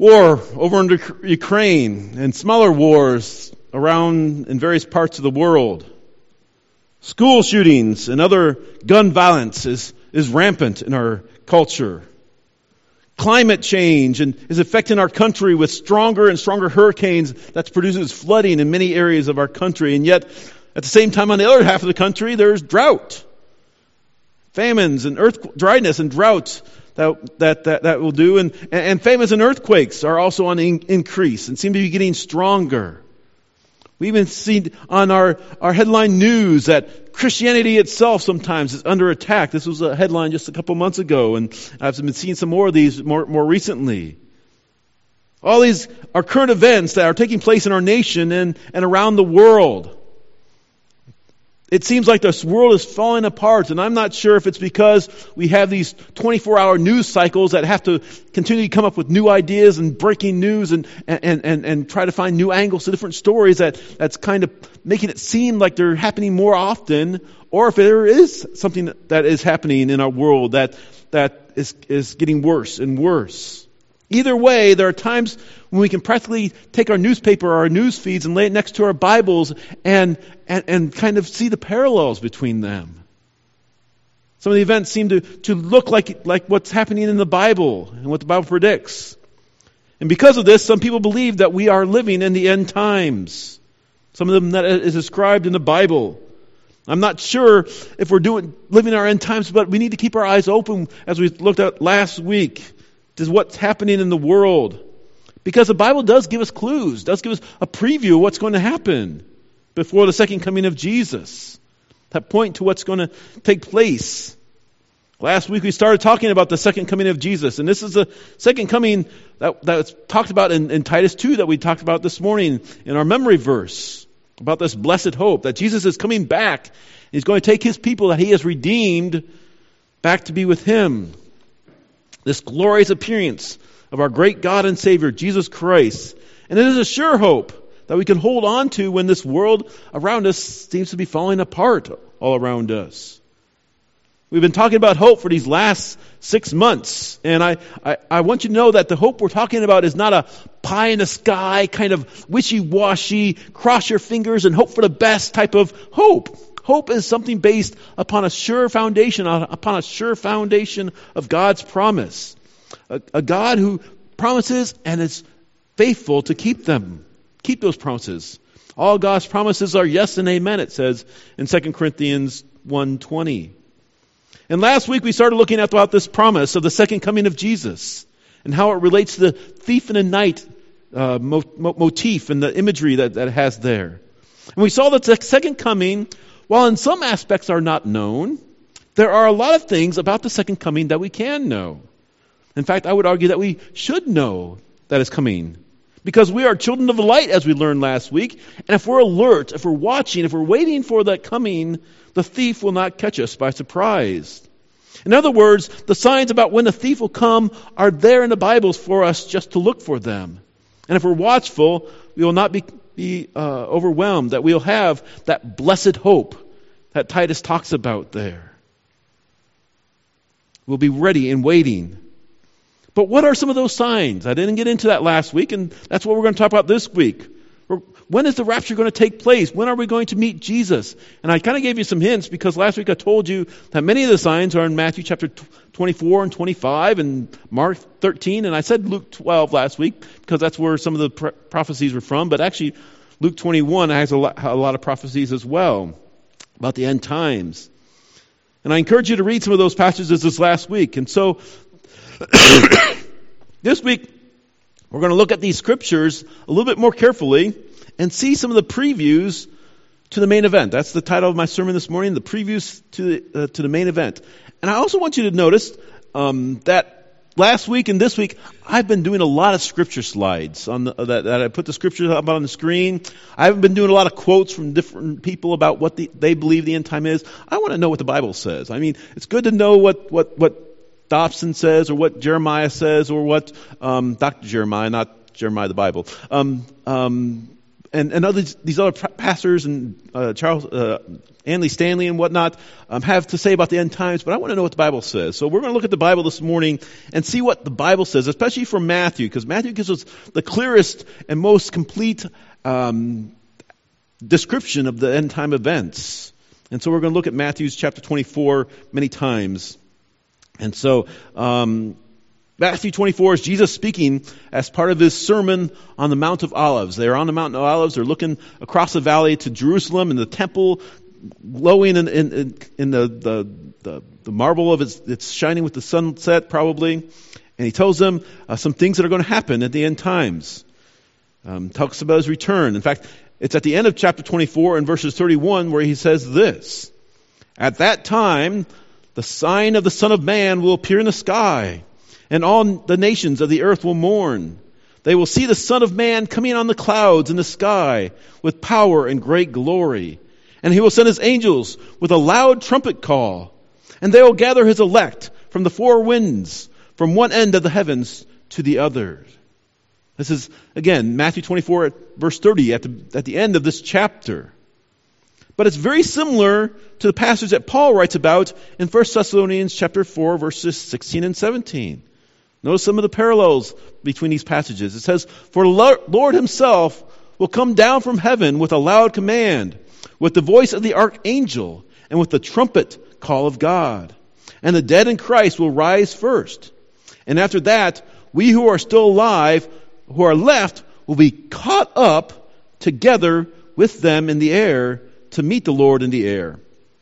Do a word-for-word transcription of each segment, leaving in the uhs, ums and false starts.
War over in Ukraine and smaller wars around in various parts of the world. School shootings and other gun violence is, is rampant in our culture. Climate change and is affecting our country with stronger and stronger hurricanes that produces flooding in many areas of our country. And yet, at the same time, on the other half of the country, there's drought. Famines and earth dryness and drought that that that, that will do. And, and famines and earthquakes are also on in, increase and seem to be getting stronger. We even see on our, our headline news that Christianity itself sometimes is under attack. This was a headline just a couple months ago, and I've been seeing some more of these more, more recently. All these are current events that are taking place in our nation and, and around the world. It seems like this world is falling apart, and I'm not sure if it's because we have these twenty-four hour news cycles that have to continually come up with new ideas and breaking news and and and, and try to find new angles to different stories that, that's kind of making it seem like they're happening more often, or if there is something that is happening in our world that that is, is getting worse and worse. Either way, there are times when we can practically take our newspaper or our news feeds and lay it next to our Bibles and, and, and kind of see the parallels between them. Some of the events seem to, to look like, like what's happening in the Bible and what the Bible predicts. And because of this, some people believe that we are living in the end times. Some of them that is described in the Bible. I'm not sure if we're doing living our end times, but we need to keep our eyes open as we looked at last week to what's happening in the world. Because the Bible does give us clues, does give us a preview of what's going to happen before the second coming of Jesus. That point to what's going to take place. Last week we started talking about the second coming of Jesus. And this is the second coming that, that's talked about in, in Titus two that we talked about this morning in our memory verse. About this blessed hope that Jesus is coming back. He's going to take his people that he has redeemed back to be with him. This glorious appearance of our great God and Savior, Jesus Christ. And it is a sure hope that we can hold on to when this world around us seems to be falling apart all around us. We've been talking about hope for these last six months. And I, I, I want you to know that the hope we're talking about is not a pie in the sky, kind of wishy-washy, cross your fingers and hope for the best type of hope. Hope is something based upon a sure foundation, upon a sure foundation of God's promise. A, a God who promises and is faithful to keep them, keep those promises. All God's promises are yes and amen, it says in Second Corinthians one twenty. And last week we started looking at about this promise of the second coming of Jesus and how it relates to the thief in the night uh, mo- mo- motif and the imagery that, that it has there. And we saw that the second coming, while in some aspects are not known, there are a lot of things about the second coming that we can know. In fact, I would argue that we should know that is coming. Because we are children of the light, as we learned last week. And if we're alert, if we're watching, if we're waiting for that coming, the thief will not catch us by surprise. In other words, the signs about when the thief will come are there in the Bibles for us just to look for them. And if we're watchful, we will not be, be uh, overwhelmed, that we'll have that blessed hope that Titus talks about there. We'll be ready and waiting. But what are some of those signs? I didn't get into that last week, and that's what we're going to talk about this week. When is the rapture going to take place? When are we going to meet Jesus? And I kind of gave you some hints because last week I told you that many of the signs are in Matthew chapter twenty-four and twenty-five and Mark thirteen. And I said Luke twelve last week because that's where some of the pro- prophecies were from. But actually, Luke twenty-one has a lot, a lot of prophecies as well about the end times. And I encourage you to read some of those passages this last week. And so this week, we're going to look at these scriptures a little bit more carefully and see some of the previews to the main event. That's the title of my sermon this morning, the previews to the, uh, to the main event. And I also want you to notice um, that last week and this week, I've been doing a lot of scripture slides on the, uh, that, that I put the scriptures up on the screen. I haven't been doing a lot of quotes from different people about what the, they believe the end time is. I want to know what the Bible says. I mean, it's good to know what what what Dobson says, or what Jeremiah says, or what um, Doctor Jeremiah, not Jeremiah the Bible, um, um, and, and other, these other pastors and uh, Charles uh, Andy Stanley and whatnot um, have to say about the end times, but I want to know what the Bible says. So we're going to look at the Bible this morning and see what the Bible says, especially from Matthew, because Matthew gives us the clearest and most complete um, description of the end time events. And so we're going to look at Matthew's chapter twenty-four many times. And so um, Matthew twenty-four is Jesus speaking as part of his sermon on the Mount of Olives. They're on the Mount of Olives. They're looking across the valley to Jerusalem and the temple glowing in, in, in, in the, the, the, the marble of its, it's shining with the sunset probably. And he tells them uh, some things that are going to happen at the end times. Um, talks about his return. In fact, it's at the end of chapter twenty-four in verses thirty-one where he says this. At that time, the sign of the Son of Man will appear in the sky, and all the nations of the earth will mourn. They will see the Son of Man coming on the clouds in the sky with power and great glory. And he will send his angels with a loud trumpet call, and they will gather his elect from the four winds, from one end of the heavens to the other. This is, again, Matthew twenty-four, at verse thirty, at the, at the end of this chapter. But it's very similar to the passage that Paul writes about in First Thessalonians chapter four, verses sixteen and seventeen. Notice some of the parallels between these passages. It says, For the Lord himself will come down from heaven with a loud command, with the voice of the archangel, and with the trumpet call of God. And the dead in Christ will rise first. And after that, we who are still alive, who are left, will be caught up together with them in the air to meet the Lord in the air.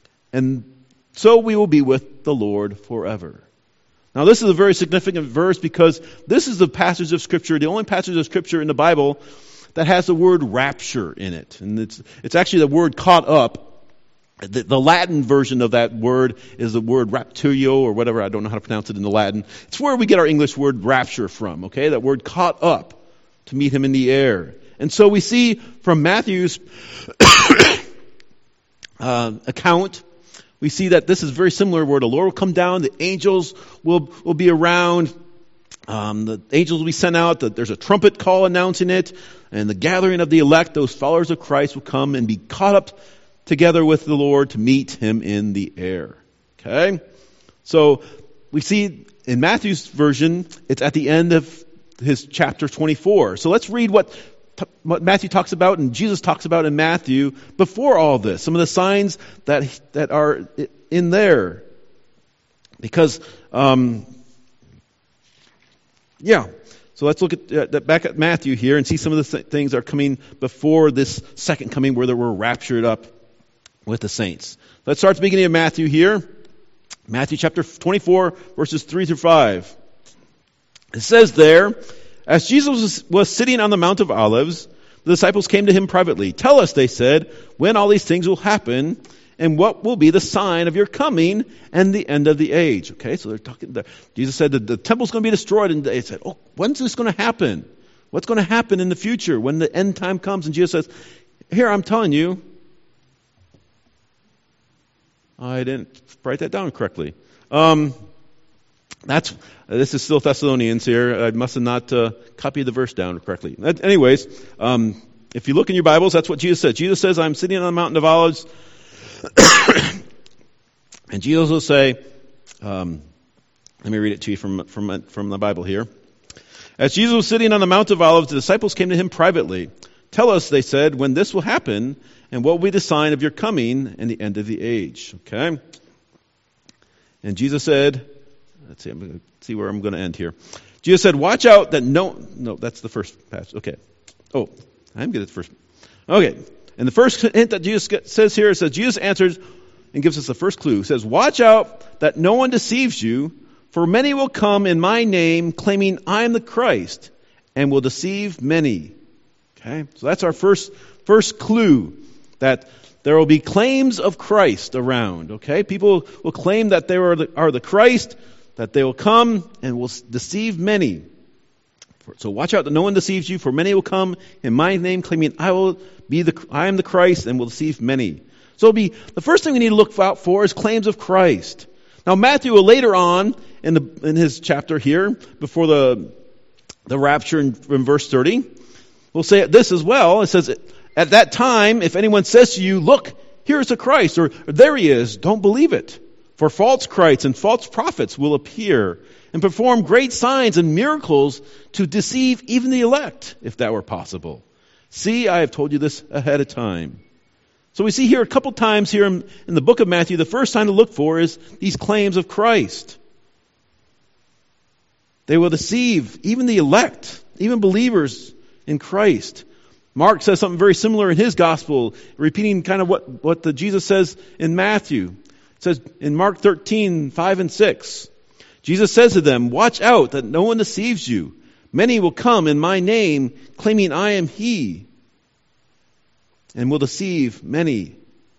And so we will be with the Lord forever. Now this is a very significant verse because this is the passage of Scripture, the only passage of Scripture in the Bible that has the word rapture in it. And it's it's actually the word caught up. The, the Latin version of that word is the word raptio or whatever. I don't know how to pronounce it in the Latin. It's where we get our English word rapture from, okay? That word caught up to meet him in the air. And so we see from Matthew's uh, account, we see that this is very similar where the Lord will come down, the angels will, will be around, um, the angels will be sent out, the, there's a trumpet call announcing it, and the gathering of the elect, those followers of Christ, will come and be caught up together with the Lord to meet him in the air. Okay? So we see in Matthew's version, it's at the end of his chapter twenty-four. So let's read what, what Matthew talks about and Jesus talks about in Matthew before all this. Some of the signs that that are in there. Because, um, yeah. So let's look at uh, back at Matthew here and see some of the th- things that are coming before this second coming where they were raptured up with the saints. Let's start at the beginning of Matthew here. Matthew chapter twenty-four, verses three through five. It says there, as Jesus was, was sitting on the Mount of Olives, the disciples came to him privately. Tell us, they said, when all these things will happen, and what will be the sign of your coming and the end of the age. Okay, so they're talking. Jesus said that the temple's going to be destroyed, and they said, oh, when's this going to happen? What's going to happen in the future when the end time comes? And Jesus says, here, I'm telling you. I didn't write that down correctly. Um, that's this is still Thessalonians here. I must have not uh, copied the verse down correctly. Anyways, um, if you look in your Bibles, that's what Jesus said. Jesus says, I'm sitting on the mountain of olives. And Jesus will say, um, let me read it to you from, from, from the Bible here. As Jesus was sitting on the Mount of Olives, the disciples came to him privately. Tell us, they said, when this will happen, and what will be the sign of your coming and the end of the age. Okay? And Jesus said, let's see, I'm going to see where I'm going to end here. Jesus said, watch out that no, no, that's the first passage. Okay. Oh, I'm good at the first. Okay. And the first hint that Jesus says here is that Jesus answers and gives us the first clue. He says, watch out that no one deceives you, for many will come in my name claiming I am the Christ and will deceive many. Okay. So that's our first, first clue that there will be claims of Christ around. Okay. People will claim that they are the, are the Christ, that they will come and will deceive many. So watch out that no one deceives you, for many will come in my name, claiming I will be the I am the Christ, and will deceive many. So it'll be the first thing we need to look out for is claims of Christ. Now Matthew will later on in the in his chapter here, before the the rapture in, in verse thirty, will say this as well. It says, At that time, if anyone says to you, look, here's the Christ, or there he is, don't believe it. For false Christs and false prophets will appear and perform great signs and miracles to deceive even the elect, if that were possible. See, I have told you this ahead of time. So we see here a couple times here in, in the book of Matthew, the first sign to look for is these claims of Christ. They will deceive even the elect, even believers in Christ. Mark says something very similar in his gospel, repeating kind of what, what the Jesus says in Matthew. It says in Mark thirteen, five and six, Jesus says to them, watch out that no one deceives you. Many will come in my name, claiming I am he, and will deceive many.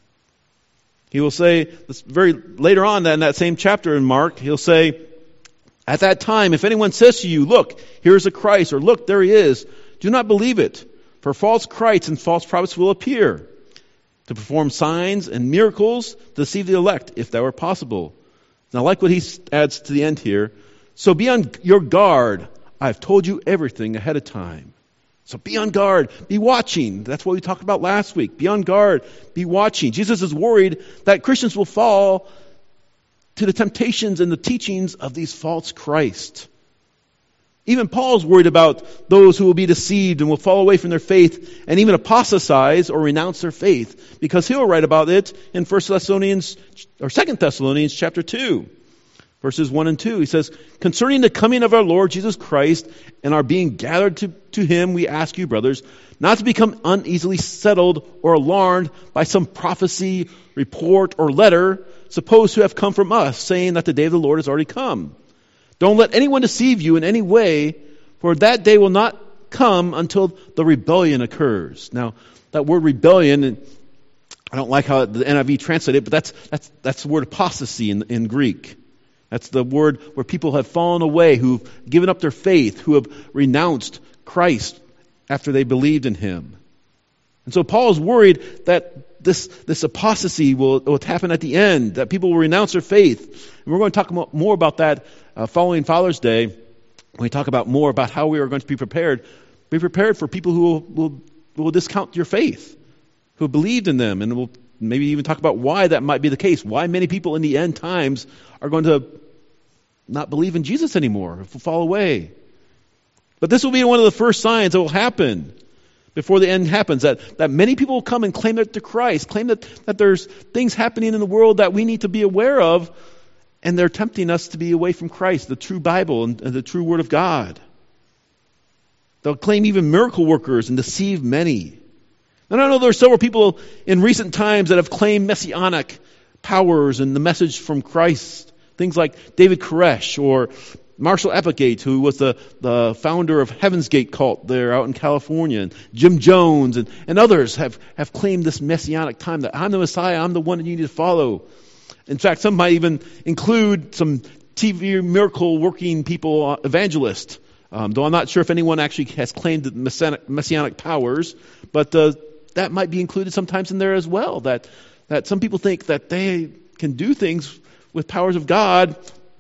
He will say, this very later on in that same chapter in Mark, he'll say, at that time, if anyone says to you, look, here's the Christ, or look, there he is, do not believe it. For false Christs and false prophets will appear to perform signs and miracles to deceive the elect, if that were possible. And I like what he adds to the end here. So be on your guard. I've told you everything ahead of time. So be on guard. Be watching. That's what we talked about last week. Be on guard. Be watching. Jesus is worried that Christians will fall to the temptations and the teachings of these false Christ. Even Paul's worried about those who will be deceived and will fall away from their faith and even apostatize or renounce their faith, because he'll write about it in First Thessalonians or Second Thessalonians chapter two, verses one and two. He says, concerning the coming of our Lord Jesus Christ and our being gathered to, to him, we ask you, brothers, not to become uneasily settled or alarmed by some prophecy, report, or letter supposed to have come from us, saying that the day of the Lord has already come. Don't let anyone deceive you in any way, for that day will not come until the rebellion occurs. Now, that word rebellion, and I don't like how the N I V translated it, but that's that's that's the word apostasy in, in Greek. That's the word where people have fallen away, who've given up their faith, who have renounced Christ after they believed in him. And so Paul is worried that this, this apostasy will, will happen at the end, that people will renounce their faith. And we're going to talk more, more about that uh, following Father's Day, when we talk about more about how we are going to be prepared. Be prepared for people who will, will, will discount your faith, who believed in them, and we'll maybe even talk about why that might be the case, why many people in the end times are going to not believe in Jesus anymore, fall away. But this will be one of the first signs that will happen before the end happens, that, that many people will come and claim that they're Christ, claim that, that there's things happening in the world that we need to be aware of, and they're tempting us to be away from Christ, the true Bible and, and the true Word of God. They'll claim even miracle workers and deceive many. And I know there are several people in recent times that have claimed messianic powers and the message from Christ. Things like David Koresh or Marshall Applegate, who was the, the founder of Heaven's Gate cult there out in California. And Jim Jones and, and others have, have claimed this messianic time that I'm the Messiah, I'm the one that you need to follow. In fact, some might even include some T V miracle working people, uh, evangelists. Um, though I'm not sure if anyone actually has claimed the messianic, messianic powers, but uh, that might be included sometimes in there as well. That that some people think that they can do things with powers of God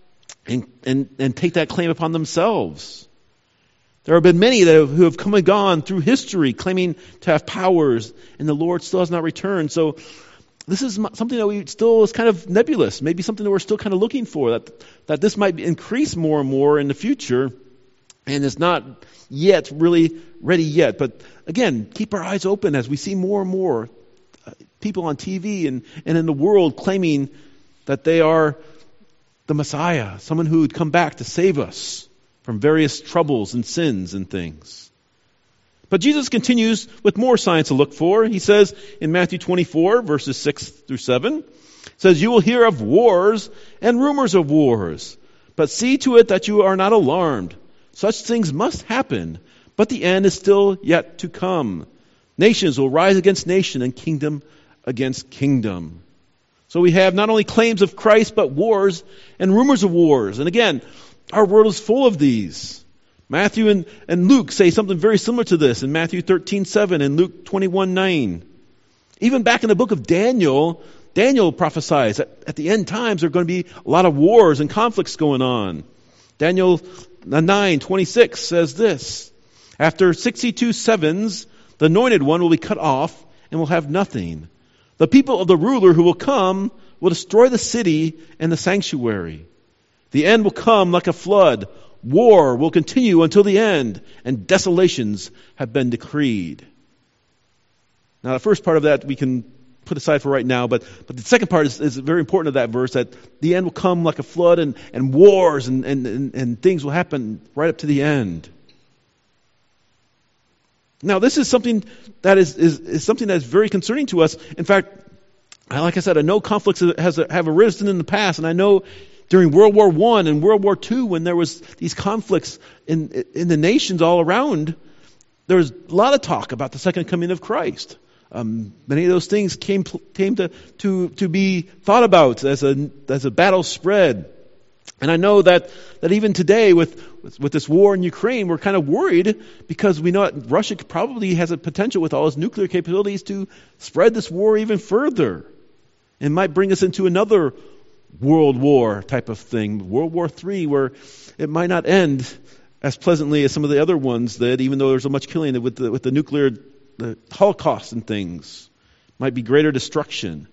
and and, and take that claim upon themselves. There have been many that have, who have come and gone through history claiming to have powers, and the Lord still has not returned. So this is something that we still is kind of nebulous, maybe something that we're still kind of looking for, that that this might increase more and more in the future. And it's not yet really ready yet. But again, keep our eyes open as we see more and more people on T V and, and in the world claiming that they are the Messiah, someone who would come back to save us from various troubles and sins and things. But Jesus continues with more signs to look for. He says in Matthew twenty-four, verses six through seven, says, "You will hear of wars and rumors of wars, but see to it that you are not alarmed. Such things must happen, but the end is still yet to come. Nations will rise against nation and kingdom against kingdom." So we have not only claims of Christ, but wars and rumors of wars. And again, our world is full of these. Matthew and, and Luke say something very similar to this in Matthew thirteen seven and Luke twenty-one nine. Even back in the book of Daniel, Daniel prophesies that at the end times there are going to be a lot of wars and conflicts going on. Daniel nine twenty-six says this: "After sixty-two sevens, The anointed one will be cut off and will have nothing. The people of the ruler who will come will destroy the city and the sanctuary. The end will come like a flood. War will continue until the end, and desolations have been decreed. Now, the first part of that we can put aside for right now, but, but the second part is, is very important of that verse, that the end will come like a flood, and, and wars and, and, and, and things will happen right up to the end. Now, this is something that is, is, is something that is very concerning to us. In fact, like I said, I know conflicts has, have arisen in the past, and I know during World War One and World War Two, when there was these conflicts in in the nations all around, there was a lot of talk about the second coming of Christ. Um, many of those things came came to to to be thought about as a as a battle spread. And I know that, that even today with, with, with this war in Ukraine, we're kind of worried because we know that Russia probably has a potential with all its nuclear capabilities to spread this war even further. And might bring us into another world war type of thing, World War Three, where it might not end as pleasantly as some of the other ones that, even though there's so much killing with the, with the nuclear the Holocaust and things, might be greater destruction.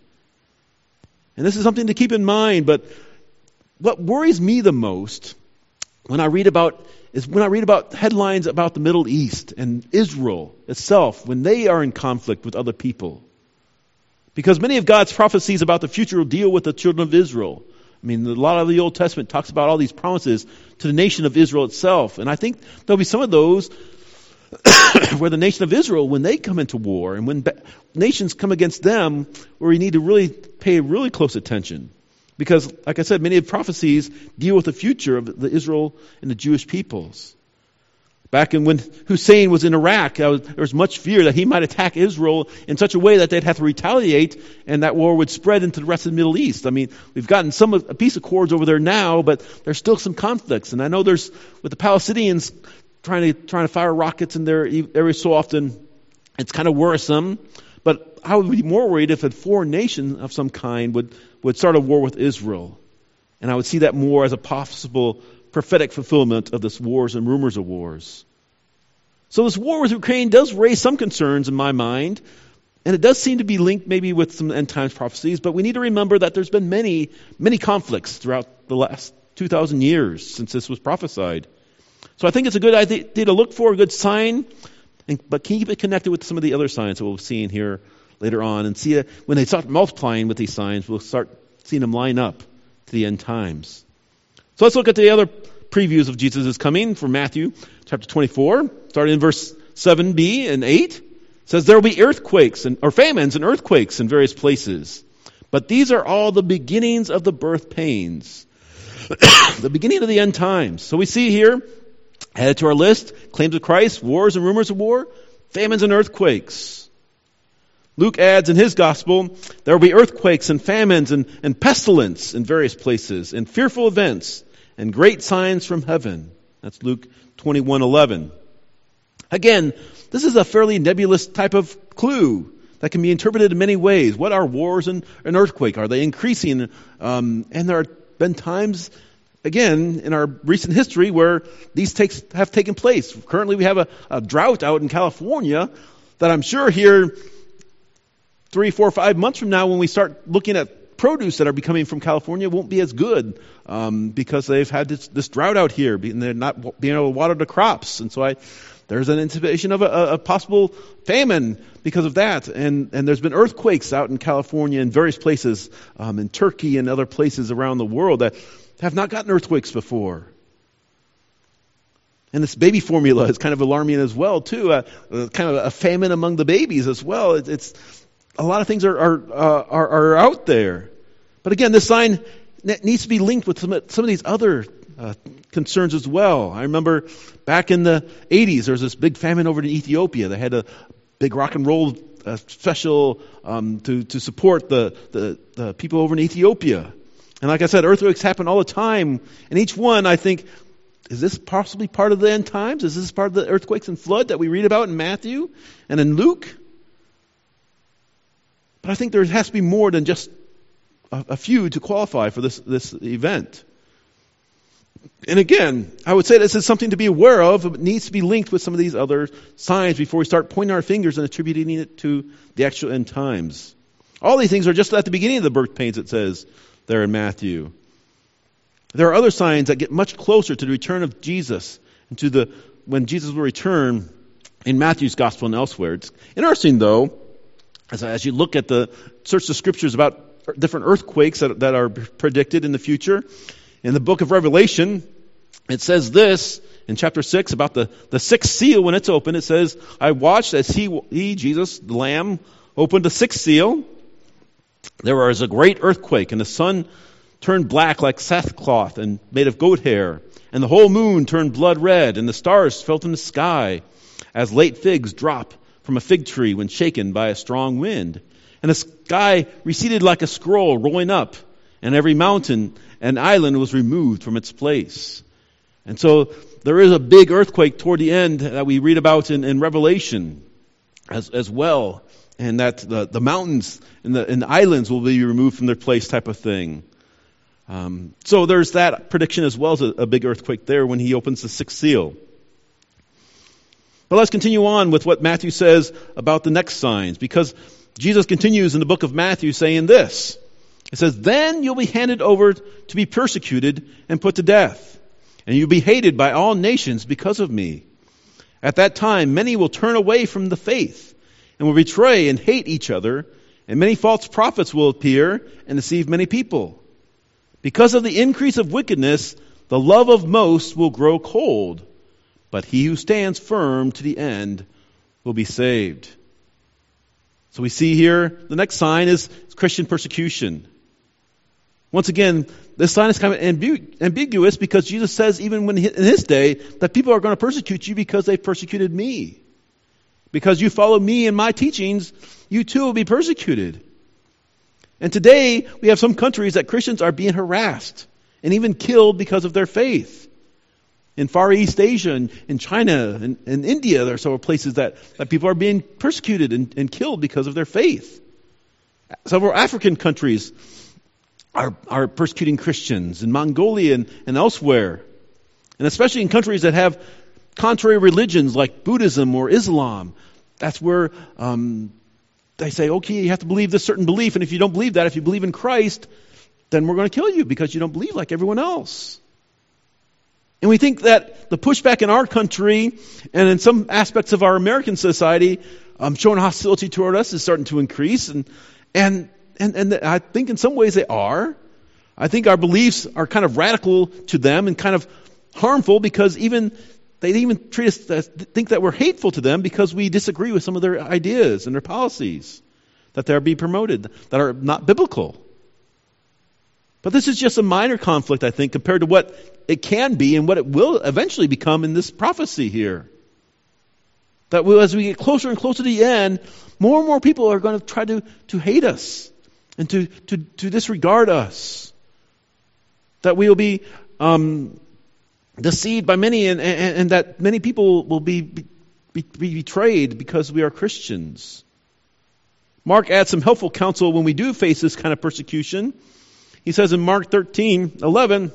And this is something to keep in mind, but what worries me the most when I read about is when I read about headlines about the Middle East and Israel itself, when they are in conflict with other people. Because many of God's prophecies about the future will deal with the children of Israel. I mean, a lot of the Old Testament talks about all these promises to the nation of Israel itself. And I think there'll be some of those where the nation of Israel, when they come into war and when nations come against them, where we need to really pay really close attention. Because, like I said, many of the prophecies deal with the future of the Israel and the Jewish peoples. Back in when Hussein was in Iraq, was, there was much fear that he might attack Israel in such a way that they'd have to retaliate, and that war would spread into the rest of the Middle East. I mean, we've gotten some of, a peace accords over there now, but there's still some conflicts. And I know there's with the Palestinians trying to trying to fire rockets in there every so often. It's kind of worrisome. But I would be more worried if a foreign nation of some kind would, would start a war with Israel. And I would see that more as a possible prophetic fulfillment of this wars and rumors of wars. So this war with Ukraine does raise some concerns in my mind. And it does seem to be linked maybe with some end times prophecies. But we need to remember that there's been many, many conflicts throughout the last two thousand years since this was prophesied. So I think it's a good idea to look for, a good sign. And, but keep it connected with some of the other signs that we'll see in here later on. And see it, when they start multiplying with these signs, we'll start seeing them line up to the end times. So let's look at the other previews of Jesus' coming from Matthew chapter twenty-four, starting in verse seven b and eight. It says, there will be earthquakes and, or famines and earthquakes in various places. But these are all the beginnings of the birth pains. The beginning of the end times. So we see here, added to our list, claims of Christ, wars and rumors of war, famines and earthquakes. Luke adds in his gospel, there will be earthquakes and famines and, and pestilence in various places, and fearful events, and great signs from heaven. That's Luke twenty-one eleven. Again, this is a fairly nebulous type of clue that can be interpreted in many ways. What are wars and an earthquake? Are they increasing? Um, and there have been times, again, in our recent history where these takes, have taken place. Currently we have a, a drought out in California that I'm sure here three, four, five months from now when we start looking at produce that are becoming from California won't be as good um, because they've had this, this drought out here and they're not being able to water the crops. And so I, there's an anticipation of a, a possible famine because of that. And, and there's been earthquakes out in California and various places, um, in Turkey and other places around the world that have not gotten earthquakes before. And this baby formula is kind of alarming as well, too. Uh, uh, kind of a famine among the babies as well. It, it's a lot of things are are, uh, are are out there. But again, this sign needs to be linked with some, some of these other uh, concerns as well. I remember back in the eighties, there was this big famine over in Ethiopia. They had a big rock and roll uh, special um, to to support the, the the people over in Ethiopia. And like I said, earthquakes happen all the time. And each one, I think, is this possibly part of the end times? Is this part of the earthquakes and flood that we read about in Matthew and in Luke? But I think there has to be more than just a, a few to qualify for this, this event. And again, I would say this is something to be aware of. It needs to be linked with some of these other signs before we start pointing our fingers and attributing it to the actual end times. All these things are just at the beginning of the birth pains, it says there in Matthew. There are other signs that get much closer to the return of Jesus and to the when Jesus will return in Matthew's gospel and elsewhere. It's interesting, though, as, as you look at the search the scriptures about different earthquakes that, that are predicted in the future. In the book of Revelation, it says this in chapter six about the, the sixth seal when it's opened. It says, I watched as he, he, Jesus, the Lamb, opened the sixth seal. There was a great earthquake, and the sun turned black like sackcloth and made of goat hair. And the whole moon turned blood red, and the stars fell in the sky as late figs drop from a fig tree when shaken by a strong wind. And the sky receded like a scroll rolling up, and every mountain and island was removed from its place. And so there is a big earthquake toward the end that we read about in, in Revelation as, as well. And that the, the mountains and the, and the islands will be removed from their place type of thing. Um, so there's that prediction as well as a, a big earthquake there when he opens the sixth seal. But let's continue on with what Matthew says about the next signs, because Jesus continues in the book of Matthew saying this. It says, then you'll be handed over to be persecuted and put to death, and you'll be hated by all nations because of me. At that time, many will turn away from the faith and will betray and hate each other, and many false prophets will appear and deceive many people. Because of the increase of wickedness, the love of most will grow cold, but he who stands firm to the end will be saved. So we see here, the next sign is Christian persecution. Once again, this sign is kind of ambigu- ambiguous because Jesus says even when he, in his day that people are going to persecute you because they persecuted me. Because you follow me and my teachings, you too will be persecuted. And today, we have some countries that Christians are being harassed and even killed because of their faith. In Far East Asia and in China and in India, there are several places that, that people are being persecuted and, and killed because of their faith. Several African countries are, are persecuting Christians in Mongolia and, and elsewhere. And especially in countries that have contrary religions like Buddhism or Islam. That's where um, they say, okay, you have to believe this certain belief, and if you don't believe that, if you believe in Christ, then we're going to kill you because you don't believe like everyone else. And we think that the pushback in our country and in some aspects of our American society um, showing hostility toward us is starting to increase. And, and, and, and I think in some ways they are. I think our beliefs are kind of radical to them and kind of harmful because even they even treat us, as, think that we're hateful to them because we disagree with some of their ideas and their policies that they're being promoted that are not biblical. But this is just a minor conflict, I think, compared to what it can be and what it will eventually become in this prophecy here. That we, as we get closer and closer to the end, more and more people are going to try to, to hate us and to, to, to disregard us. That we will be um, deceived by many and, and, and that many people will be, be, be betrayed because we are Christians. Mark adds some helpful counsel when we do face this kind of persecution. He says in Mark thirteen eleven,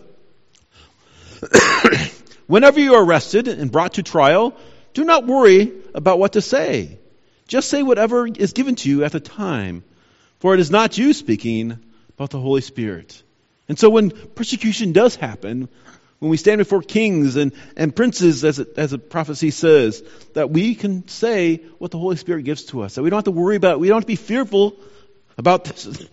whenever you are arrested and brought to trial, do not worry about what to say. Just say whatever is given to you at the time, for it is not you speaking, but the Holy Spirit. And so when persecution does happen, when we stand before kings and, and princes, as, it, as a prophecy says, that we can say what the Holy Spirit gives to us. That we don't have to worry about it. We don't have to be fearful about this.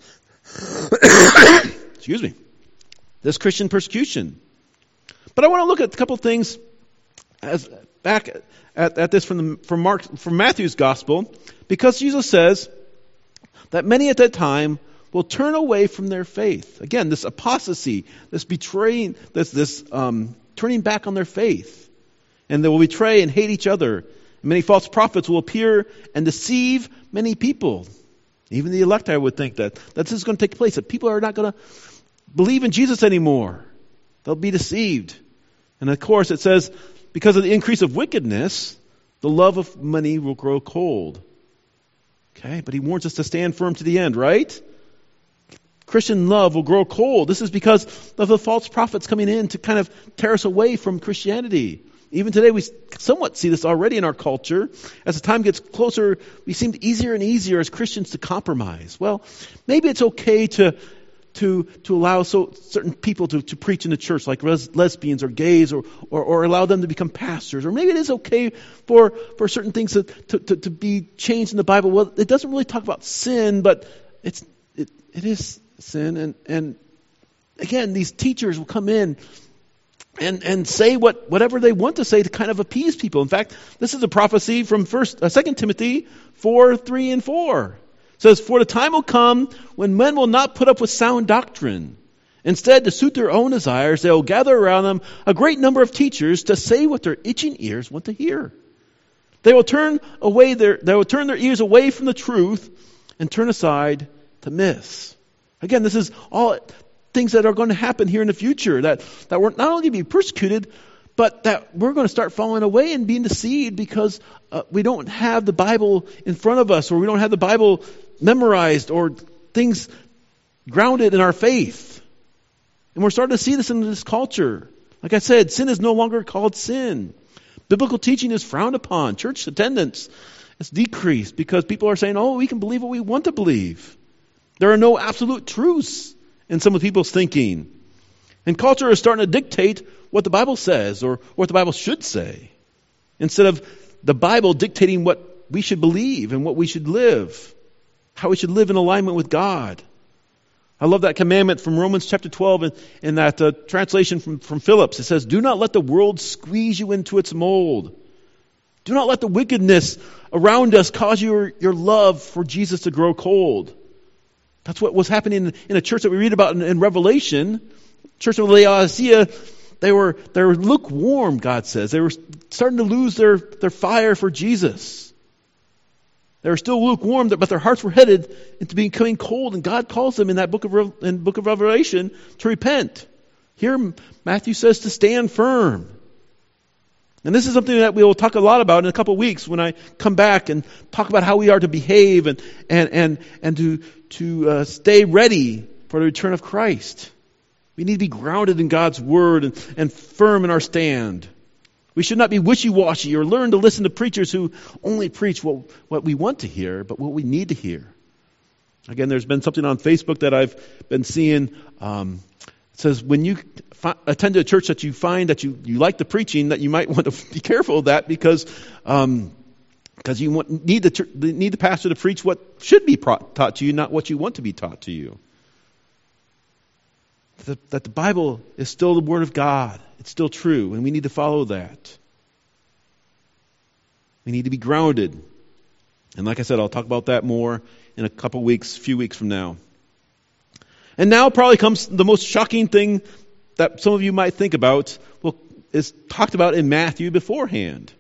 Excuse me. This Christian persecution. But I want to look at a couple of things as back at, at this from the, from Mark from Matthew's gospel, because Jesus says that many at that time will turn away from their faith. Again, this apostasy, this betraying, this this um, turning back on their faith, and they will betray and hate each other. And many false prophets will appear and deceive many people. Even the elect, I would think that that this is going to take place. That people are not going to believe in Jesus anymore. They'll be deceived. And of course, it says, because of the increase of wickedness, the love of money will grow cold. Okay, but he warns us to stand firm to the end, right? Christian love will grow cold. This is because of the false prophets coming in to kind of tear us away from Christianity. Even today, we somewhat see this already in our culture. As the time gets closer, we seem easier and easier as Christians to compromise. Well, maybe it's okay to to to allow so certain people to, to preach in the church, like res, lesbians or gays, or, or or allow them to become pastors. Or maybe it is okay for, for certain things to, to, to, to be changed in the Bible. Well, it doesn't really talk about sin, but it's it, it is sin. And, and again, these teachers will come in and, and say what whatever they want to say to kind of appease people. In fact, this is a prophecy from First, uh, Second Timothy four, three, and four. It says, "For the time will come when men will not put up with sound doctrine. Instead, to suit their own desires, they will gather around them a great number of teachers to say what their itching ears want to hear. They will turn away their they will turn their ears away from the truth and turn aside to myths." Again, this is all things that are going to happen here in the future. That that we're not only be persecuted, but that we're going to start falling away and being deceived because uh, we don't have the Bible in front of us, or we don't have the Bible memorized, or things grounded in our faith. And we're starting to see this in this culture. Like I said, sin is no longer called sin. Biblical teaching is frowned upon. Church attendance is decreased because people are saying, oh, we can believe what we want to believe. There are no absolute truths in some of people's thinking. And culture is starting to dictate what the Bible says, or what the Bible should say, instead of the Bible dictating what we should believe and what we should live, how we should live in alignment with God. I love that commandment from Romans chapter twelve and, and that uh, translation from, from Phillips. It says, "Do not let the world squeeze you into its mold. Do not let the wickedness around us cause your, your love for Jesus to grow cold." That's what was happening in, in a church that we read about in, in Revelation. Church of Laodicea, they were they were lukewarm, God says. They were starting to lose their, their fire for Jesus. They were still lukewarm, but their hearts were headed into becoming cold. And God calls them in that book of in book of Revelation to repent. Here, Matthew says to stand firm. And this is something that we will talk a lot about in a couple of weeks when I come back and talk about how we are to behave and and and and to to uh, stay ready for the return of Christ. We need to be grounded in God's word and, and firm in our stand. We should not be wishy-washy or learn to listen to preachers who only preach what, what we want to hear, but what we need to hear. Again, there's been something on Facebook that I've been seeing. Um, it says, when you fi- attend a church that you find that you, you like the preaching, that you might want to be careful of that because um, because you want, need, the, need the pastor to preach what should be pro- taught to you, not what you want to be taught to you. The, that the Bible is still the Word of God. It's still true, and we need to follow that. We need to be grounded. And like I said, I'll talk about that more in a couple weeks, few weeks from now. And now probably comes the most shocking thing that some of you might think about. Well, is talked about in Matthew beforehand.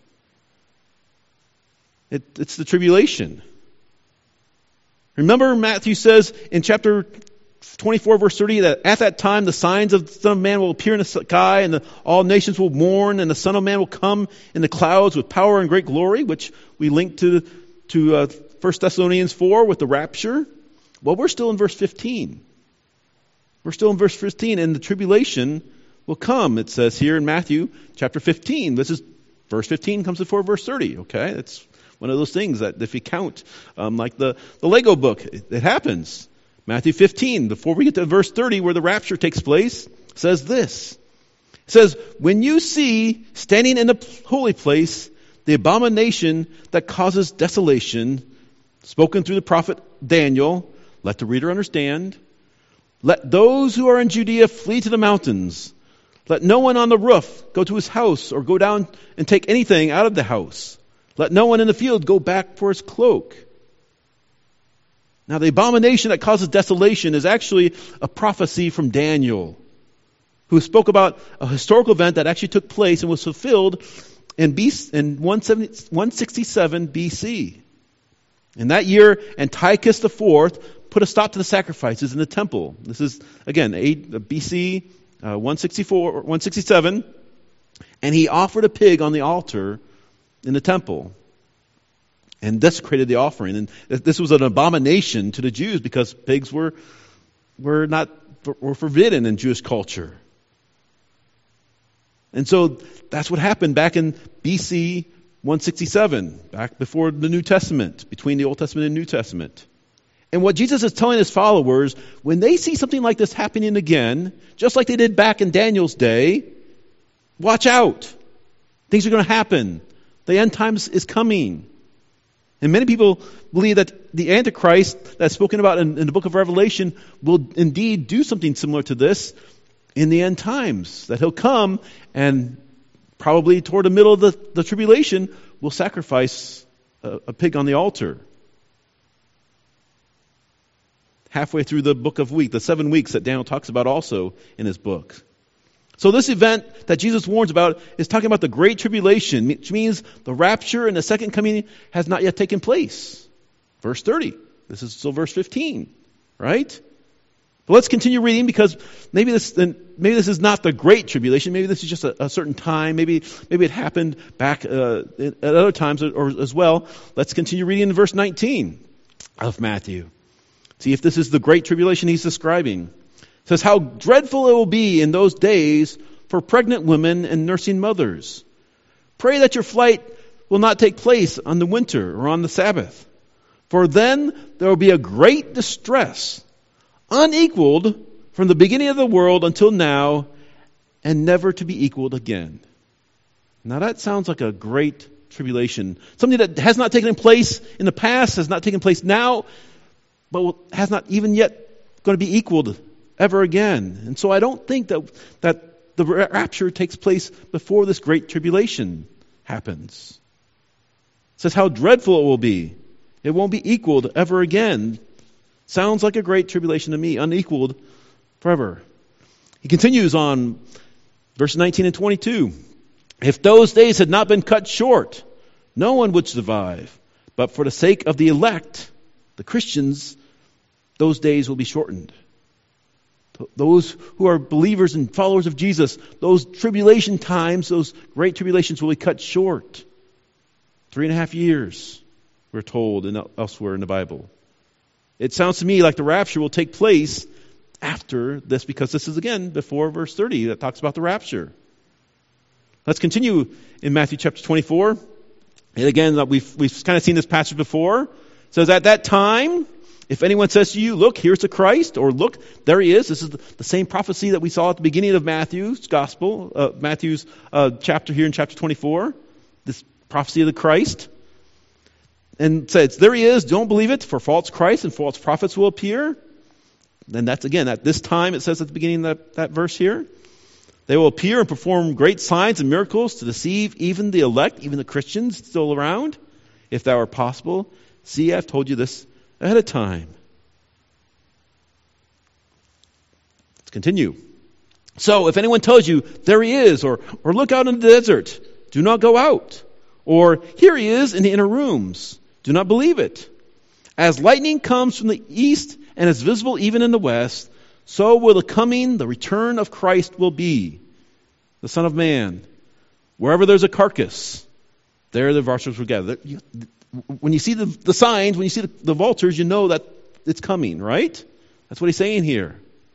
It, it's the tribulation. Remember, Matthew says in chapter twenty-four, verse thirty, that at that time the signs of the Son of Man will appear in the sky, and the, all nations will mourn, and the Son of Man will come in the clouds with power and great glory, which we link to to uh, First Thessalonians four with the rapture. Well, we're still in verse fifteen. We're still in verse fifteen, and the tribulation will come. It says here in Matthew chapter fifteen. This is verse fifteen comes before verse thirty. Okay, it's one of those things that if you count, um, like the the Lego book, it, it happens. Matthew fifteen, before we get to verse thirty where the rapture takes place, says this. It says, "When you see standing in the holy place the abomination that causes desolation, spoken through the prophet Daniel," let the reader understand, "let those who are in Judea flee to the mountains. Let no one on the roof go to his house or go down and take anything out of the house. Let no one in the field go back for his cloak." Now, the abomination that causes desolation is actually a prophecy from Daniel, who spoke about a historical event that actually took place and was fulfilled in, B- in one sixty-seven B C. In that year, Antiochus the fourth put a stop to the sacrifices in the temple. This is, again, B C uh, one sixty-four, one sixty-seven. And he offered a pig on the altar in the temple and desecrated the offering. And this was an abomination to the Jews because pigs were were not were forbidden in Jewish culture. And so that's what happened back in B C one sixty-seven, back before the New Testament, between the Old Testament and New Testament. And what Jesus is telling his followers, when they see something like this happening again, just like they did back in Daniel's day, watch out. Things are going to happen. The end times is coming. And many people believe that the Antichrist that's spoken about in, in the book of Revelation will indeed do something similar to this in the end times. That he'll come and probably toward the middle of the, the tribulation will sacrifice a, a pig on the altar. Halfway through the book of week, the seven weeks that Daniel talks about also in his book. So this event that Jesus warns about is talking about the Great Tribulation, which means the rapture and the second coming has not yet taken place. Verse thirty. This is still verse fifteen, right? But let's continue reading because maybe this maybe this is not the Great Tribulation. Maybe this is just a, a certain time. Maybe maybe it happened back uh, at other times or, or as well. Let's continue reading in verse nineteen of Matthew. See if this is the Great Tribulation he's describing. It says, how dreadful it will be in those days for pregnant women and nursing mothers. Pray that your flight will not take place on the winter or on the Sabbath. For then there will be a great distress, unequaled from the beginning of the world until now, and never to be equaled again. Now that sounds like a great tribulation. Something that has not taken place in the past, has not taken place now, but has not even yet going to be equaled ever again. And so I don't think that that the rapture takes place before this great tribulation happens. It says how dreadful it will be. It won't be equaled ever again. Sounds like a great tribulation to me, unequaled forever. He continues on verse nineteen and twenty-two. If those days had not been cut short, no one would survive. But for the sake of the elect, the Christians, those days will be shortened. Those who are believers and followers of Jesus, those tribulation times, those great tribulations will be cut short. Three and a half years, we're told in, elsewhere in the Bible. It sounds to me like the rapture will take place after this, because this is again before verse thirty that talks about the rapture. Let's continue in Matthew chapter twenty-four. And again, we've, we've kind of seen this passage before. It says, at that time, if anyone says to you, look, here's the Christ, or look, there he is. This is the, the same prophecy that we saw at the beginning of Matthew's gospel, uh, Matthew's uh, chapter here in chapter twenty-four. This prophecy of the Christ. And says, there he is, don't believe it, for false Christ and false prophets will appear. And that's again, at this time, it says at the beginning of that, that verse here. They will appear and perform great signs and miracles to deceive even the elect, even the Christians still around. If that were possible, see, I've told you this ahead of time. Let's continue. So if anyone tells you, there he is, or, or look out in the desert, do not go out. Or here he is in the inner rooms, do not believe it. As lightning comes from the east and is visible even in the west, so will the coming, the return of Christ will be, the Son of Man. Wherever there's a carcass, there the vultures will gather. When you see the, the signs, when you see the, the vultures, you know that it's coming, right? That's what he's saying here.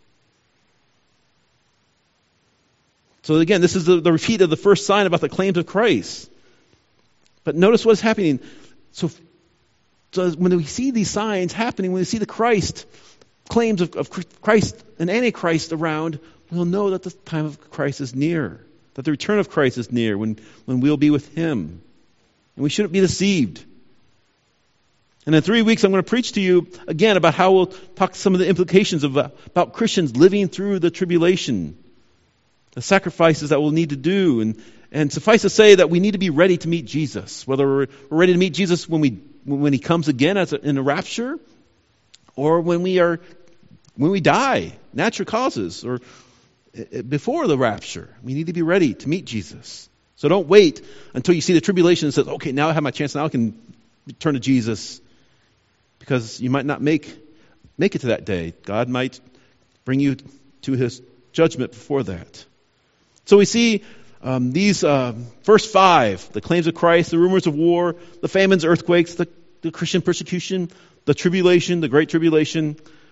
So again, this is the, the repeat of the first sign about the claims of Christ. But notice what's happening. So, so when we see these signs happening, when we see the Christ, claims of, of Christ and Antichrist around, we'll know that the time of Christ is near. That the return of Christ is near when, when we'll be with Him. And we shouldn't be deceived. And in three weeks, I'm going to preach to you again about how we'll talk some of the implications of uh, about Christians living through the tribulation, the sacrifices that we'll need to do, and and suffice to say that we need to be ready to meet Jesus. Whether we're ready to meet Jesus when we when He comes again as a, in a rapture, or when we are when we die, natural causes, or before the rapture, we need to be ready to meet Jesus. So don't wait until you see the tribulation and says, "Okay, now I have my chance. Now I can turn to Jesus." Because you might not make make it to that day. God might bring you to His judgment before that. So we see um, these uh, first five, the claims of Christ, the rumors of war, the famines, earthquakes, the, the Christian persecution, the tribulation, the great tribulation.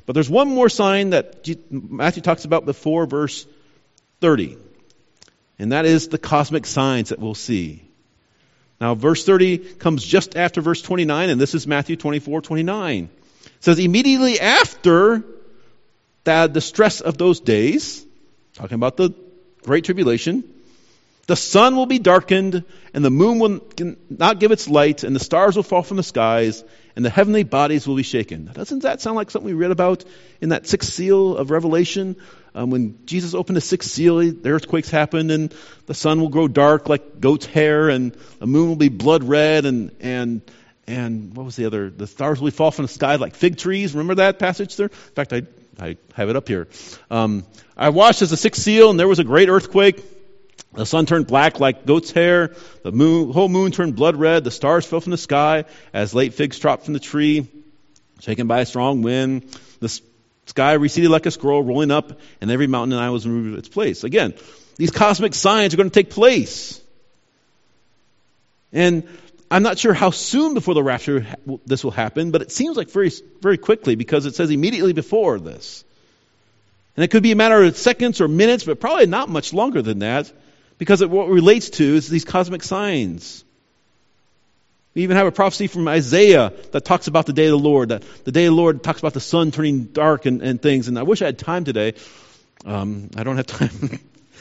But there's one more sign that Matthew talks about before verse thirty. And that is the cosmic signs that we'll see. Now, verse thirty comes just after verse twenty-nine, and this is Matthew twenty-four twenty-nine. It says, immediately after the distress of those days, talking about the Great Tribulation, the sun will be darkened, and the moon will not give its light, and the stars will fall from the skies, and the heavenly bodies will be shaken. Now, doesn't that sound like something we read about in that sixth seal of Revelation? Um, when Jesus opened the sixth seal, the earthquakes happened, and the sun will grow dark like goat's hair, and the moon will be blood red, and and and what was the other? The stars will fall from the sky like fig trees. Remember that passage there? In fact, I I have it up here. Um, I watched as the sixth seal, and there was a great earthquake. The sun turned black like goat's hair. The moon, whole moon turned blood red. The stars fell from the sky as late figs dropped from the tree, shaken by a strong wind. The sky receded like a scroll, rolling up, and every mountain and island was removed from its place. Again, these cosmic signs are going to take place. And I'm not sure how soon before the rapture this will happen, but it seems like very, very quickly because it says immediately before this. And it could be a matter of seconds or minutes, but probably not much longer than that. Because it, what it relates to is these cosmic signs. We even have a prophecy from Isaiah that talks about the day of the Lord. That the day of the Lord talks about the sun turning dark and, and things. And I wish I had time today. Um, I don't have time.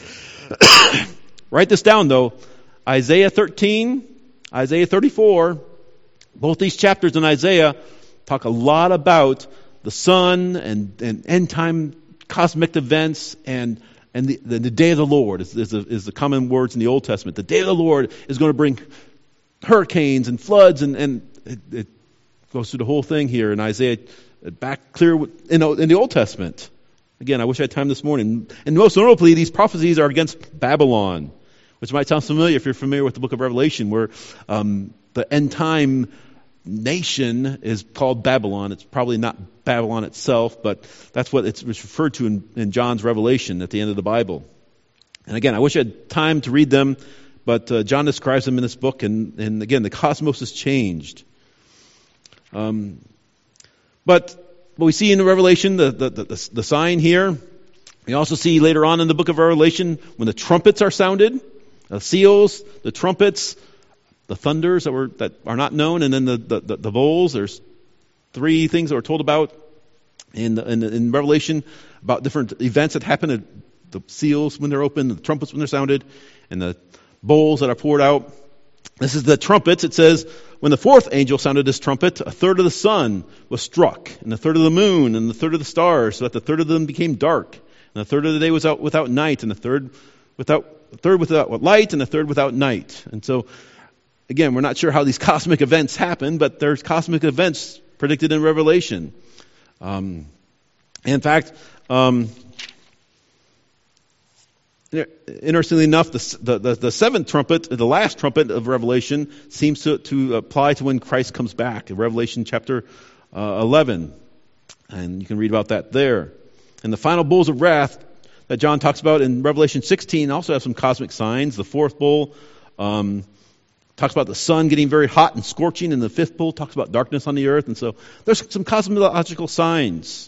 Write this down though. Isaiah thirteen, Isaiah thirty-four. Both these chapters in Isaiah talk a lot about the sun and, and end time cosmic events and And the, the, the day of the Lord is, is, the, is the common words in the Old Testament. The day of the Lord is going to bring hurricanes and floods, and, and it, it goes through the whole thing here in Isaiah, back clear in, in the Old Testament. Again, I wish I had time this morning. And most notably, these prophecies are against Babylon, which might sound familiar if you're familiar with the book of Revelation, where um, the end time nation is called Babylon. It's probably not Babylon itself, but that's what it's referred to in, in John's Revelation at the end of the Bible. And again, I wish I had time to read them, but uh, John describes them in this book, and, and again, the cosmos has changed. Um, but what we see in the Revelation, the, the, the, the sign here, we also see later on in the book of Revelation when the trumpets are sounded, the seals, the trumpets, the thunders that were that are not known, and then the, the, the, the bowls. There's three things that we're told about in, the, in, the, in Revelation about different events that happen. The seals when they're opened, the trumpets when they're sounded, and the bowls that are poured out. This is the trumpets. It says, when the fourth angel sounded his trumpet, a third of the sun was struck, and a third of the moon, and the third of the stars, so that the third of them became dark, and a third of the day was out without night, and a third without a third without light, and a third without night. And so, again, we're not sure how these cosmic events happen, but there's cosmic events predicted in Revelation. Um, in fact, um, interestingly enough, the, the, the, the seventh trumpet, the last trumpet of Revelation, seems to, to apply to when Christ comes back, in Revelation chapter uh, eleven. And you can read about that there. And the final bowls of wrath that John talks about in Revelation sixteen also have some cosmic signs. The fourth bowl um, talks about the sun getting very hot and scorching, and the fifth bowl talks about darkness on the earth. And so there's some cosmological signs.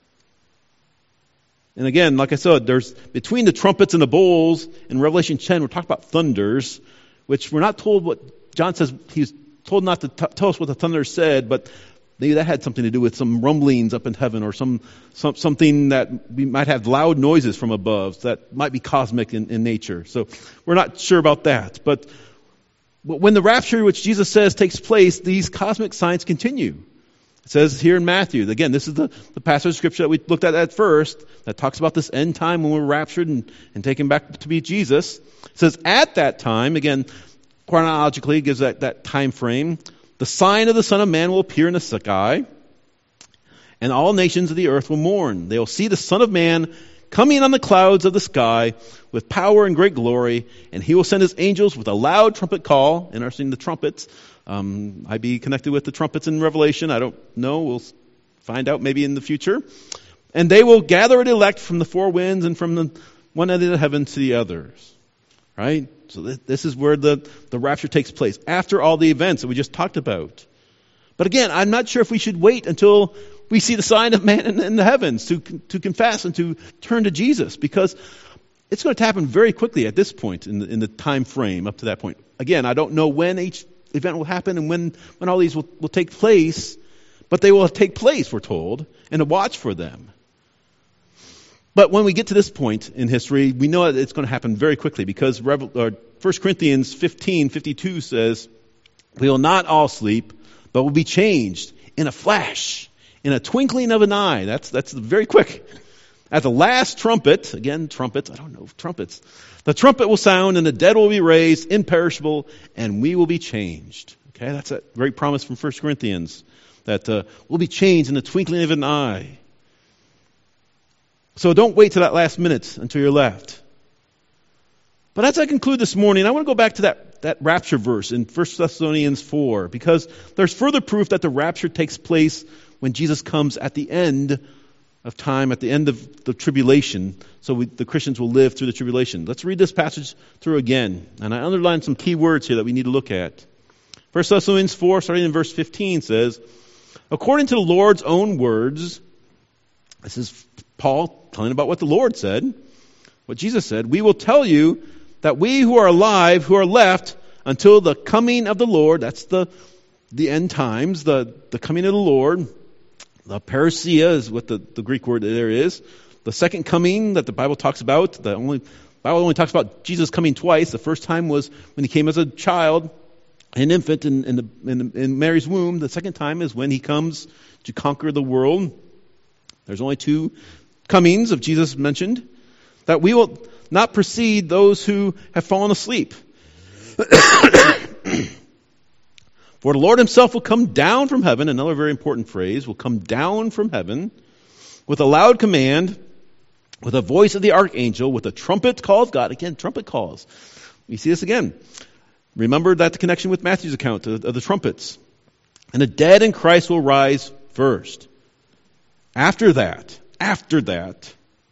And again, like I said, there's between the trumpets and the bowls in Revelation ten, we're talking about thunders, which we're not told what John says. He's told not to t- tell us what the thunder said, but maybe that had something to do with some rumblings up in heaven, or some, some something that we might have loud noises from above that might be cosmic in, in nature. So we're not sure about that. But when the rapture, which Jesus says takes place, these cosmic signs continue. It says here in Matthew, again, this is the, the passage of Scripture that we looked at at first, that talks about this end time when we're raptured and, and taken back to be Jesus. It says, at that time, again, chronologically gives that, that time frame, the sign of the Son of Man will appear in the sky, and all nations of the earth will mourn. They will see the Son of Man coming on the clouds of the sky with power and great glory, and he will send his angels with a loud trumpet call. Interesting, the trumpets. Um, I be connected with the trumpets in Revelation. I don't know. We'll find out maybe in the future. And they will gather and elect from the four winds and from the one end of the heaven to the others. Right? So th- this is where the, the rapture takes place, after all the events that we just talked about. But again, I'm not sure if we should wait until we see the sign of man in, in the heavens to, to confess and to turn to Jesus, because it's going to happen very quickly at this point in the, in the time frame up to that point. Again, I don't know when each event will happen and when, when all these will, will take place, but they will take place, we're told, and to watch for them. But when we get to this point in history, we know that it's going to happen very quickly, because First Corinthians fifteen fifty-two says, we will not all sleep, but will be changed in a flash, in a twinkling of an eye. That's that's very quick. At the last trumpet, again, trumpets, I don't know, trumpets. The trumpet will sound and the dead will be raised, imperishable, and we will be changed. Okay, that's a great promise from First Corinthians, that uh, we'll be changed in the twinkling of an eye. So don't wait till that last minute until you're left. But as I conclude this morning, I want to go back to that, that rapture verse in First Thessalonians four, because there's further proof that the rapture takes place when Jesus comes at the end of time, at the end of the tribulation, so we, the Christians will live through the tribulation. Let's read this passage through again. And I underlined some key words here that we need to look at. First Thessalonians four, starting in verse fifteen, says, according to the Lord's own words, this is Paul telling about what the Lord said, what Jesus said, we will tell you that we who are alive, who are left until the coming of the Lord, that's the, the end times, the, the coming of the Lord. The parousia is what the, the Greek word there is. The second coming that the Bible talks about, the only Bible only talks about Jesus coming twice. The first time was when he came as a child, an infant in, in, the, in, in Mary's womb. The second time is when he comes to conquer the world. There's only two comings of Jesus mentioned. That we will not precede those who have fallen asleep. For the Lord himself will come down from heaven, another very important phrase, will come down from heaven with a loud command, with a voice of the archangel, with a trumpet call of God. Again, trumpet calls. We see this again. Remember that the connection with Matthew's account of, of the trumpets. And the dead in Christ will rise first. After that, after that,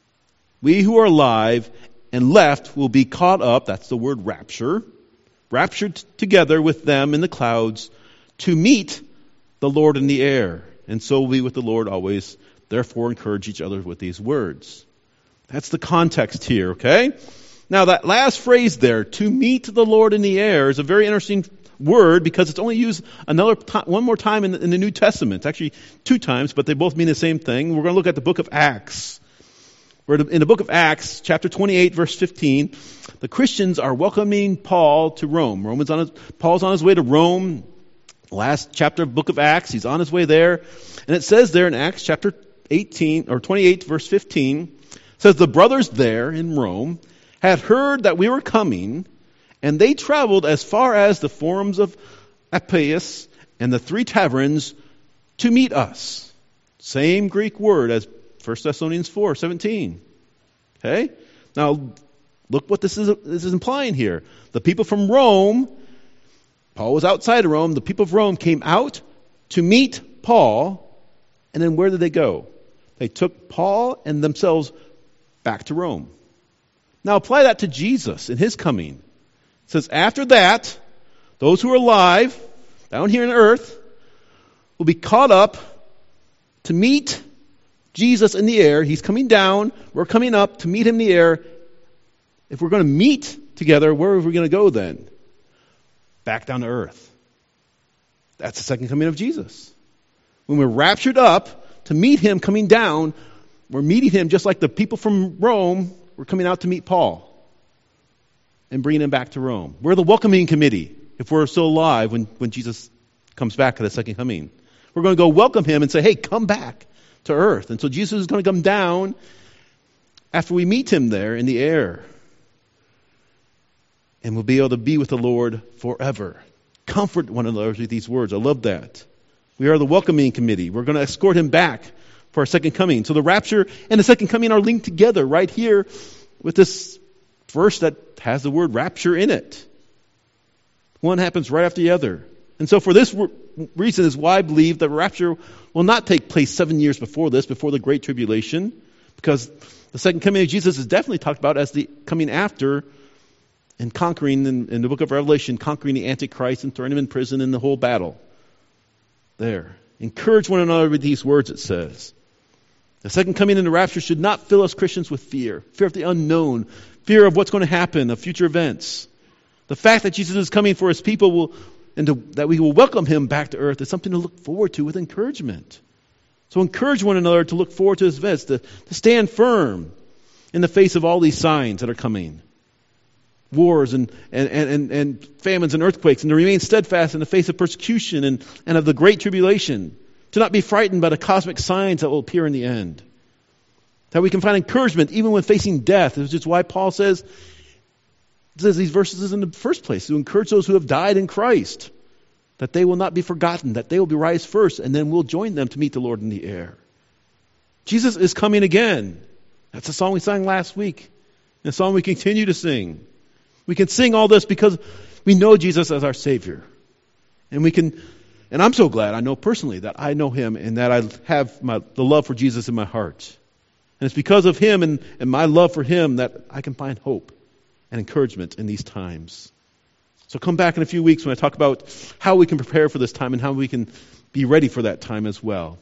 we who are alive and left will be caught up, that's the word rapture, raptured together with them in the clouds to meet the Lord in the air. And so we with the Lord always, therefore, encourage each other with these words. That's the context here, okay? Now that last phrase there, to meet the Lord in the air, is a very interesting word because it's only used another t- one more time in the, in the New Testament. It's actually two times, but they both mean the same thing. We're going to look at the book of Acts. We're in the book of Acts, chapter twenty-eight, verse fifteen. The Christians are welcoming Paul to Rome. Roman's on his, Paul's on his way to Rome. Last chapter of the book of Acts, he's on his way there. And it says there in Acts chapter eighteen, or twenty-eight, verse fifteen, says, the brothers there in Rome had heard that we were coming, and they traveled as far as the forums of Appius and the three taverns to meet us. Same Greek word as First Thessalonians four seventeen. Okay? Now, look what this is, this is implying here. The people from Rome, Paul was outside of Rome, the people of Rome came out to meet Paul, and then where did they go? They took Paul and themselves back to Rome. Now apply that to Jesus in his coming. It says, after that, those who are alive, down here on earth, will be caught up to meet Jesus in the air. He's coming down. We're coming up to meet him in the air. If we're going to meet together, where are we going to go then? Back down to earth. That's the second coming of Jesus. When we're raptured up to meet him coming down, we're meeting him just like the people from Rome were coming out to meet Paul and bringing him back to Rome. We're the welcoming committee if we're still alive when, when Jesus comes back at the second coming. We're going to go welcome him and say, hey, come back to earth. And so Jesus is going to come down after we meet him there in the air. And we'll be able to be with the Lord forever. Comfort one another with these words. I love that. We are the welcoming committee. We're going to escort him back for our second coming. So the rapture and the second coming are linked together right here with this verse that has the word rapture in it. One happens right after the other. And so for this reason is why I believe that rapture will not take place seven years before this, before the Great Tribulation, because the second coming of Jesus is definitely talked about as the coming after and conquering, in, in the book of Revelation, conquering the Antichrist and throwing him in prison in the whole battle there. Encourage one another with these words, it says. The second coming and the rapture should not fill us Christians with fear. Fear of the unknown. Fear of what's going to happen, of future events. The fact that Jesus is coming for his people will, and to, that we will welcome him back to earth is something to look forward to with encouragement. So encourage one another to look forward to his events, to, to stand firm in the face of all these signs that are coming. Wars and, and, and, and famines and earthquakes, and to remain steadfast in the face of persecution and, and of the great tribulation. To not be frightened by the cosmic signs that will appear in the end. That we can find encouragement even when facing death, which is why Paul says, says these verses in the first place, to encourage those who have died in Christ, that they will not be forgotten, that they will be rise first, and then we'll join them to meet the Lord in the air. Jesus is coming again. That's a song we sang last week. And a song we continue to sing. We can sing all this because we know Jesus as our Savior. And we can, and I'm so glad, I know personally, that I know him and that I have my, the love for Jesus in my heart. And it's because of him and, and my love for him that I can find hope and encouragement in these times. So come back in a few weeks when I talk about how we can prepare for this time and how we can be ready for that time as well.